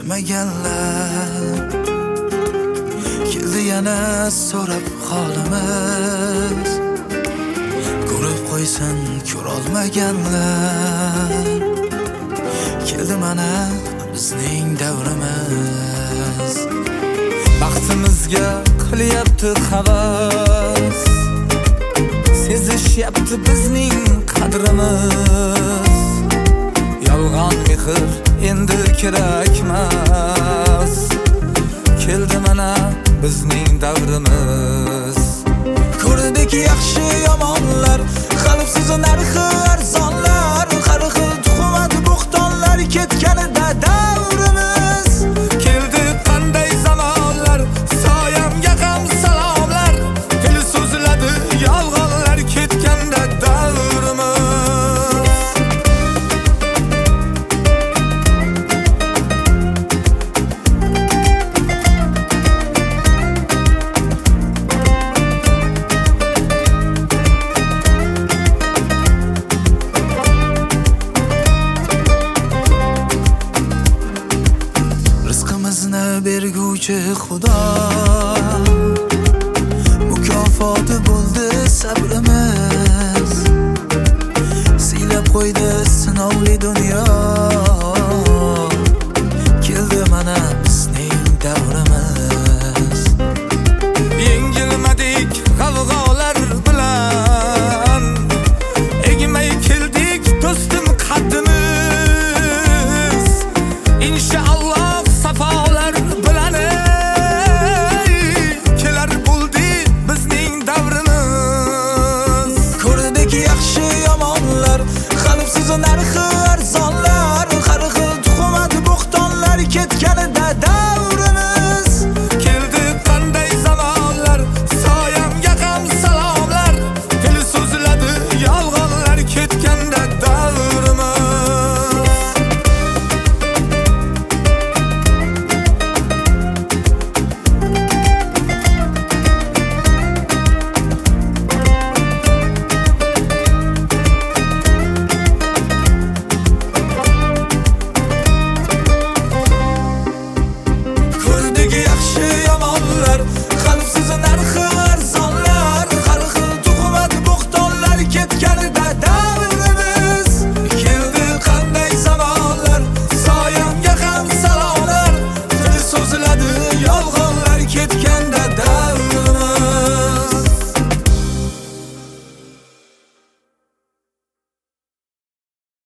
kutmaganlar keldi yana so'rab holimiz. Ko'rib qo'ysin ko'rolmaganlar keldi mana bizning davrimiz. Baxtimizga qilyapti havas, sezishyapti bizning qadrimiz. Yolg'on mehr endi kerakmas, keldi mana bizning davrimiz. Ko'rdik yaxshi yomonlar, qalbsiz narxi arzonlar, har xil tuhmat bo'xtonlar ketganida davrimiz. Keldi qanday zamonlar, soyamga ham salomlar, til so'zladi yolg'onlar ketganda davrimiz. Berguvchi Xudo, mukofoti bo'ldi sabrimiz. Siylab qo'ydi sinovli dunyo, keldi mana bizning davrimiz. Yengilmadik g'avg'olar bilan, egmay keldik do'stim qaddimiz. Inshaalloh safolar bilan kelar bo'ldi bizning davrimiz. Ko'rdik yaxshi yomonlar, qalbsiz narxi arzonlar,